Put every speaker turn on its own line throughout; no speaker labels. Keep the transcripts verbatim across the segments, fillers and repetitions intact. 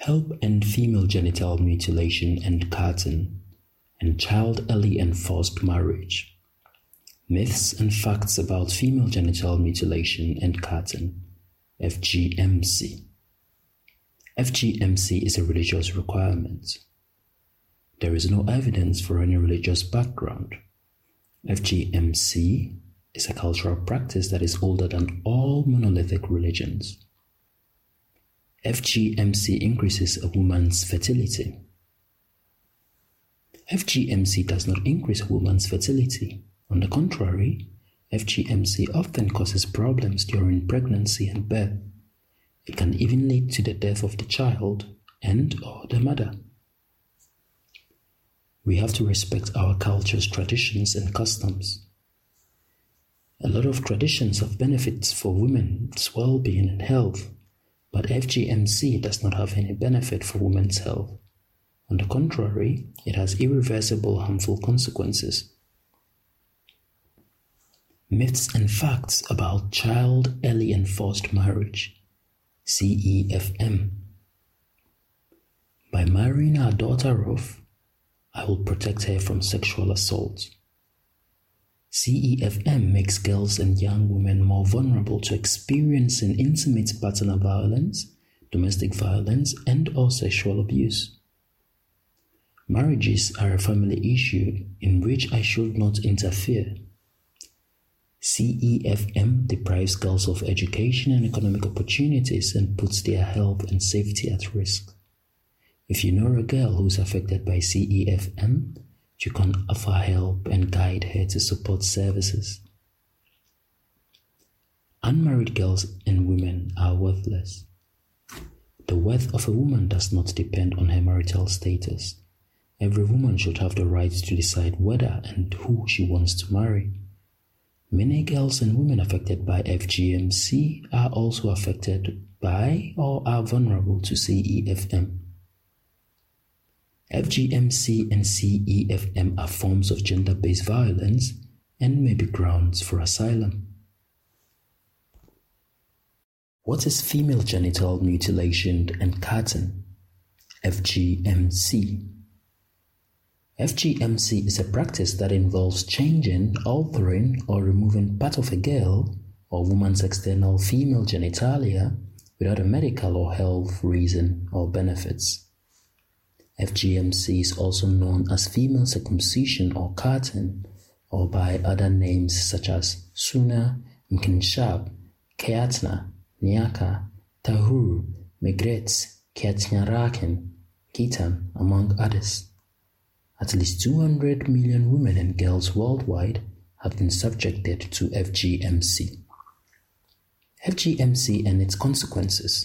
Help End Female Genital Mutilation and Curtain, and Child Early and Forced Marriage. Myths and Facts about Female Genital Mutilation and Curtain, F G M C. F G M C is a religious requirement. There is no evidence for any religious background. F G M C is a cultural practice that is older than all monolithic religions. F G M C increases a woman's fertility. F G M C does not increase a woman's fertility. On the contrary, F G M C often causes problems during pregnancy and birth. It can even lead to the death of the child and or the mother. We have to respect our culture's traditions and customs. A lot of traditions have benefits for women's well-being and health, but F G M C does not have any benefit for women's health. On the contrary, it has irreversible harmful consequences. Myths and Facts about Child Early and Forced Marriage, C E F M. By marrying our daughter off, I will protect her from sexual assault. C E F M makes girls and young women more vulnerable to experiencing intimate partner violence, domestic violence, and or sexual abuse. Marriages are a family issue in which I should not interfere. C E F M deprives girls of education and economic opportunities and puts their health and safety at risk. If you know a girl who is affected by C E F M, you can offer help and guide her to support services. Unmarried girls and women are worthless. The worth of a woman does not depend on her marital status. Every woman should have the right to decide whether and who she wants to marry. Many girls and women affected by F G M C are also affected by or are vulnerable to C E F M. F G M C and C E F M are forms of gender-based violence and may be grounds for asylum. What is female genital mutilation and curtain? F G M C. F G M C is a practice that involves changing, altering, or removing part of a girl or woman's external female genitalia without a medical or health reason or benefits. F G M C is also known as female circumcision or curtain, or by other names such as Suna, Mkinshab, Keatna, Nyaka, Tahuru, Megrets, Kiatnyaraken, Kitan, among others. At least two hundred million women and girls worldwide have been subjected to F G M C. F G M C and its consequences.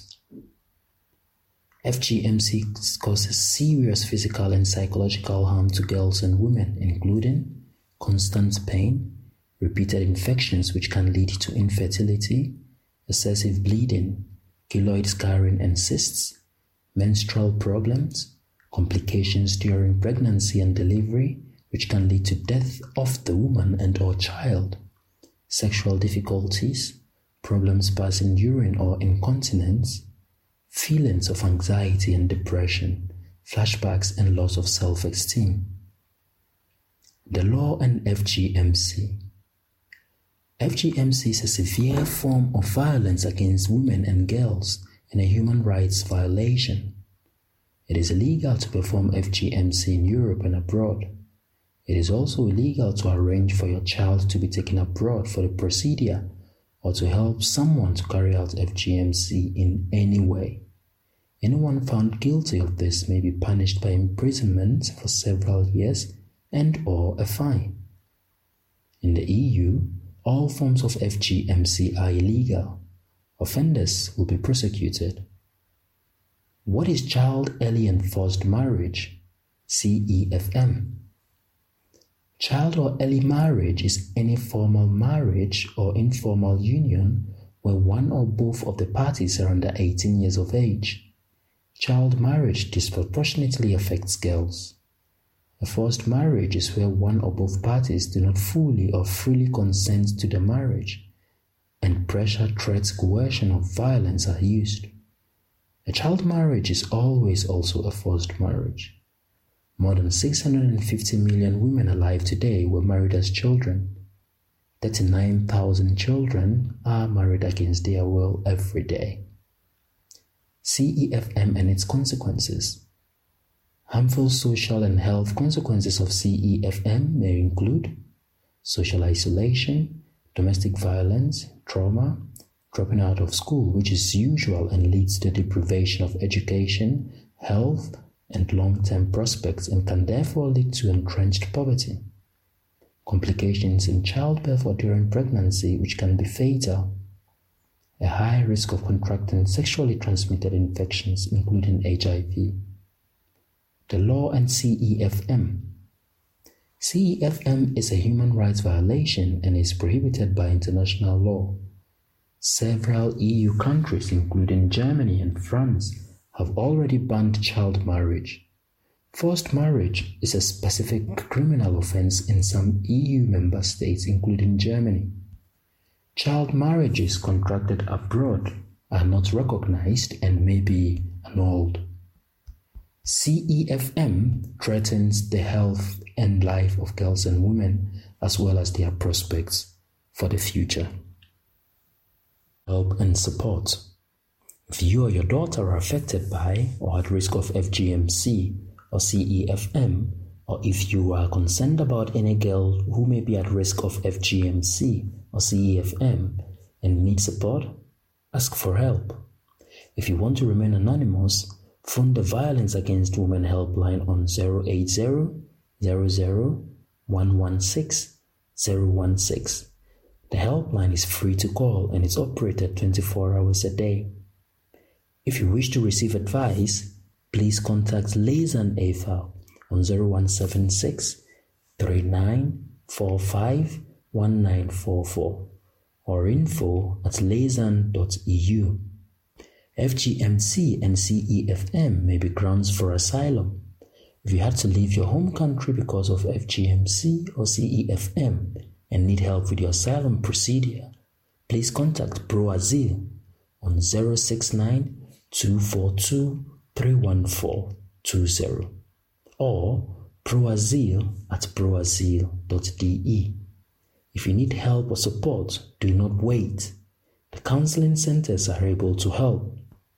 F G M C causes serious physical and psychological harm to girls and women, including constant pain, repeated infections which can lead to infertility, excessive bleeding, keloid scarring and cysts, menstrual problems, complications during pregnancy and delivery which can lead to death of the woman and or child, sexual difficulties, problems passing urine or incontinence, feelings of anxiety and depression, flashbacks and loss of self-esteem. The law and F G M C. F G M C is a severe form of violence against women and girls and a human rights violation. It is illegal to perform F G M C in Europe and abroad. It is also illegal to arrange for your child to be taken abroad for the procedure or to help someone to carry out F G M C in any way. Anyone found guilty of this may be punished by imprisonment for several years and or a fine. In the E U, all forms of F G M C are illegal. Offenders will be prosecuted. What is child early and forced marriage? C E F M. Child or early marriage is any formal marriage or informal union where one or both of the parties are under eighteen years of age. Child marriage disproportionately affects girls. A forced marriage is where one or both parties do not fully or freely consent to the marriage, and pressure, threats, coercion, or violence are used. A child marriage is always also a forced marriage. More than six hundred fifty million women alive today were married as children. thirty-nine thousand children are married against their will every day. C E F M and its consequences. Harmful social and health consequences of C E F M may include social isolation, domestic violence, trauma, dropping out of school, which is usual and leads to deprivation of education, health, and long-term prospects and can therefore lead to entrenched poverty. Complications in childbirth or during pregnancy, which can be fatal. A high risk of contracting sexually transmitted infections, including H I V. The law and C E F M. C E F M is a human rights violation and is prohibited by international law. Several E U countries, including Germany and France, have already banned child marriage. Forced marriage is a specific criminal offense in some E U member states, including Germany. Child marriages contracted abroad are not recognized and may be annulled. C E F M threatens the health and life of girls and women as well as their prospects for the future. Help and support. If you or your daughter are affected by or at risk of F G M C or C E F M, or if you are concerned about any girl who may be at risk of F G M C or C E F M and need support, ask for help. If you want to remain anonymous, phone the Violence Against Women helpline on zero eight zero, zero zero, one one six, zero one six. The helpline is free to call and is operated twenty-four hours a day. If you wish to receive advice, please contact Liaison A F A on zero one seven six, three nine four five, one nine four four or info at liaison dot e u. F G M C and C E F M may be grounds for asylum. If you had to leave your home country because of F G M C or C E F M and need help with your asylum procedure, please contact ProAsyl on zero six nine, two four two, three one four two zero or proasyl at proasyl dot d e. If you need help or support, do not wait. The counseling centers are able to help.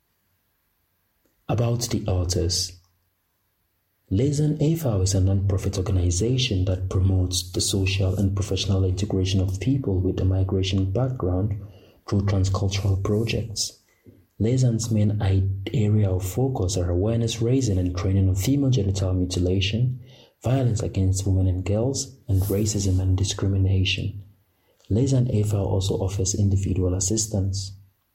About the authors. Liaison A F A is a non-profit organization that promotes the social and professional integration of people with a migration background through transcultural projects. Liaison's main area of focus are awareness raising and training of female genital mutilation, violence against women and girls, and racism and discrimination. Liaison A F A also offers individual assistance.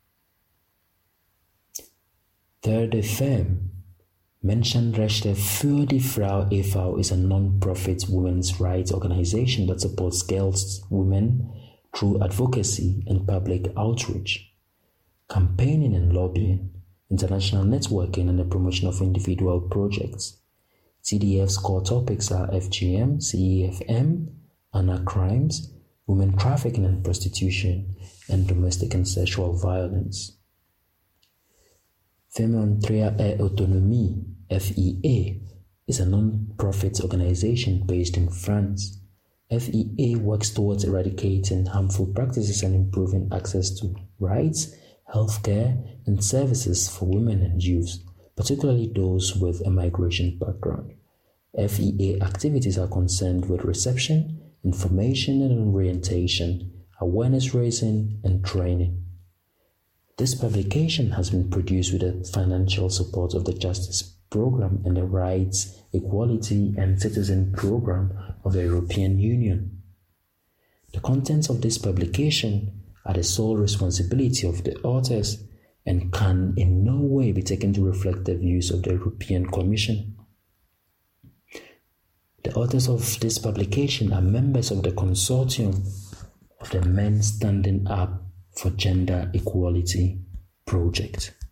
Third F M. Menschenrechte für die Frau e V is a non-profit women's rights organization that supports girls, women through advocacy and public outreach, campaigning and lobbying, international networking, and the promotion of individual projects. T D F's core topics are F G M, C E F M, Anna crimes, women trafficking and prostitution, and domestic and sexual violence. Femmes Entrer et Autonomie, F E A, is a non-profit organization based in France. F E A works towards eradicating harmful practices and improving access to rights, healthcare, and services for women and youth, particularly those with a migration background. F E A activities are concerned with reception, information and orientation, awareness raising, and training. This publication has been produced with the financial support of the Justice Program and the Rights, Equality and Citizen Program of the European Union. The contents of this publication are the sole responsibility of the authors and can in no way be taken to reflect the views of the European Commission. The authors of this publication are members of the consortium of the Men Standing Up for Gender Equality project.